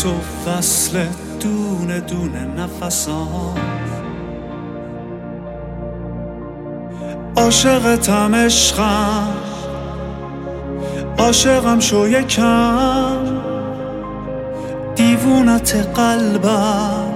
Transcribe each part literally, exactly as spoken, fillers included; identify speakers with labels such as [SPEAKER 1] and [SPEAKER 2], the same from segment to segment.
[SPEAKER 1] تو فصل دونه دونه نفسام، عاشقتم عشقم، عاشقم شو یکم، دیوونت قلبم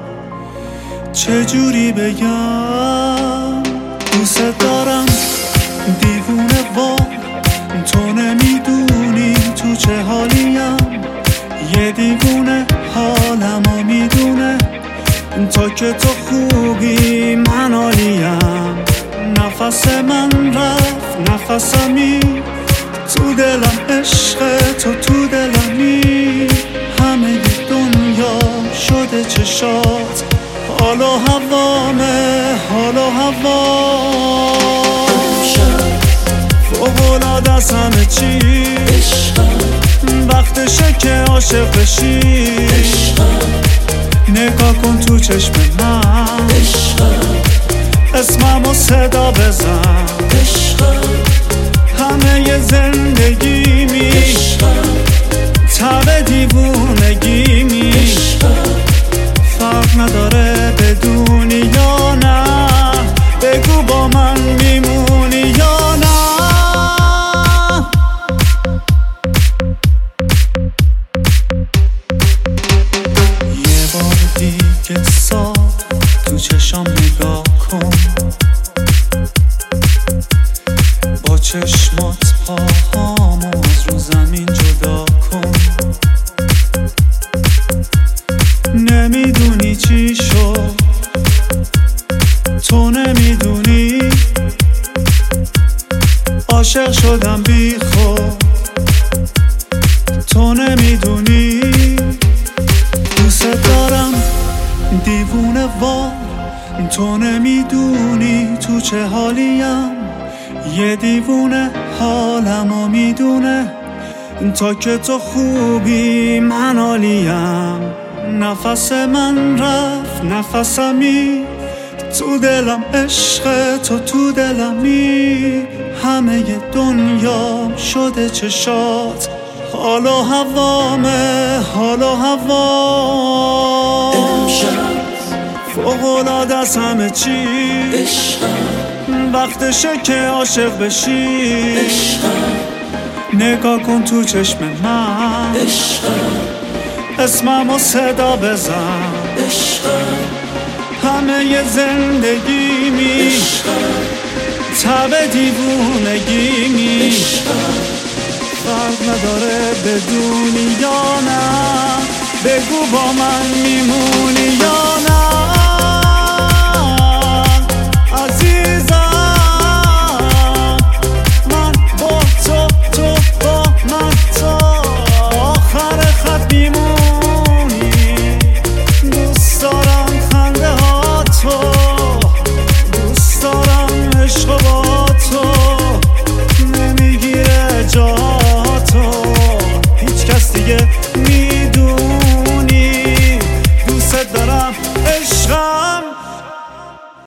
[SPEAKER 1] چجوری بگم. دوست دارم دیوونه با تو نمیدونی تو چه حالیم، یه دیوونه حالمو میدونه تا که تو خوبی من عالیم. نفس من رفت نفسمی، تو دلم عشق تو تو دلمی، همه دنیا شده چشات، حال و هوامه حال و هوا. فوق‌العاده است همه چی، وقتشه که عاشق بشی. نگاه کن تو چشم من، اسممو صدا بزن. همه زندگی می تب دیوونگی می، فرق نداره بدونی یا نه، بگو با من میمونی یا نه. یه بار دیگه صاف تو چشام نگاه کن، با چشمات پاهامو از رو زمین جدا کن. نمیدونی چی شد، تو نمیدونی، عاشق شدم بی خود، تو نمیدونی. دوست دارم دیوونه وار، تو نمیدونی تو چه حالیم، یه دیوونه حالمو میدونه تا که تو خوبی من عالیم. نفس من رفت نفسمی، تو دلم عشق تو تو دلمی، همه دنیا شده چشات، حال و هوامه حال و هوا. فوق‌العاده است همه چی، وقتشه که عاشق بشی. نگاه کن تو چشم من، اسممو صدا بزن. همه زندگی می تب دیوونگی می، فرق نداره بدونی یا نه، بگو با من میمونی یا نه.